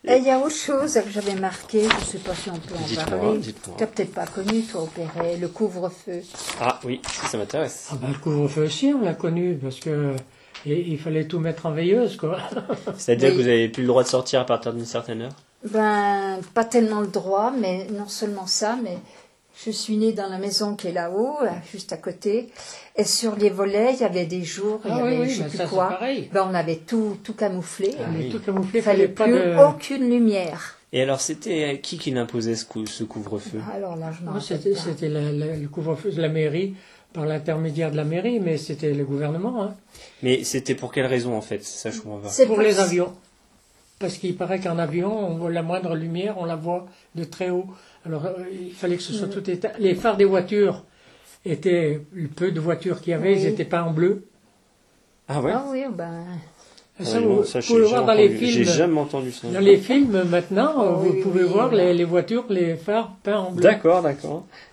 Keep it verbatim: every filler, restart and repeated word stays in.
Et il y a autre chose que j'avais marqué, je ne sais pas si on peut en Dites-moi, parler. dites-moi. Tu n'as peut-être pas connu, toi, au Perret, le couvre-feu. Ah oui, si, ça m'intéresse. Ah ben, le couvre-feu aussi, on l'a connu, parce que et, il fallait tout mettre en veilleuse, quoi. C'est-à-dire Oui. que vous n'avez plus le droit de sortir à partir d'une certaine heure? Ben, pas tellement le droit, mais non seulement ça, mais je suis née dans la maison qui est là-haut, là, juste à côté. Et sur les volets, il y avait des jours, il y Ah avait oui, oui, je sais ben plus ça, c'est quoi. pareil. Ben, on avait tout, tout camouflé. Ah On est oui. tout camouflé, Il fallait pas plus de... aucune lumière. Et alors, c'était qui qui l'imposait ce, cou- ce couvre-feu? Alors là, je m'en Non, rappelle c'était pas. c'était la- la- le couvre-feu de la mairie, par l'intermédiaire de la mairie, mais c'était le gouvernement, hein. Mais c'était pour quelle raison en fait? Ça, je comprends pas. C'est Pour pas- les avions. Parce qu'il paraît qu'en avion, on voit la moindre lumière, on la voit de très haut. Alors, euh, il fallait que ce soit tout éteint. Les phares des voitures étaient, le peu de voitures qu'il y avait, Oui. ils n'étaient pas en bleu. Ah ouais? Ah oui, ben... Et ça, Ouais, vous, non, ça, vous j'ai pouvez jamais voir dans les entendu- J'ai films. jamais entendu ça. Dans les films, maintenant, Oh, vous oui, pouvez oui, voir oui. les, les voitures, les phares peints en bleu. D'accord, d'accord.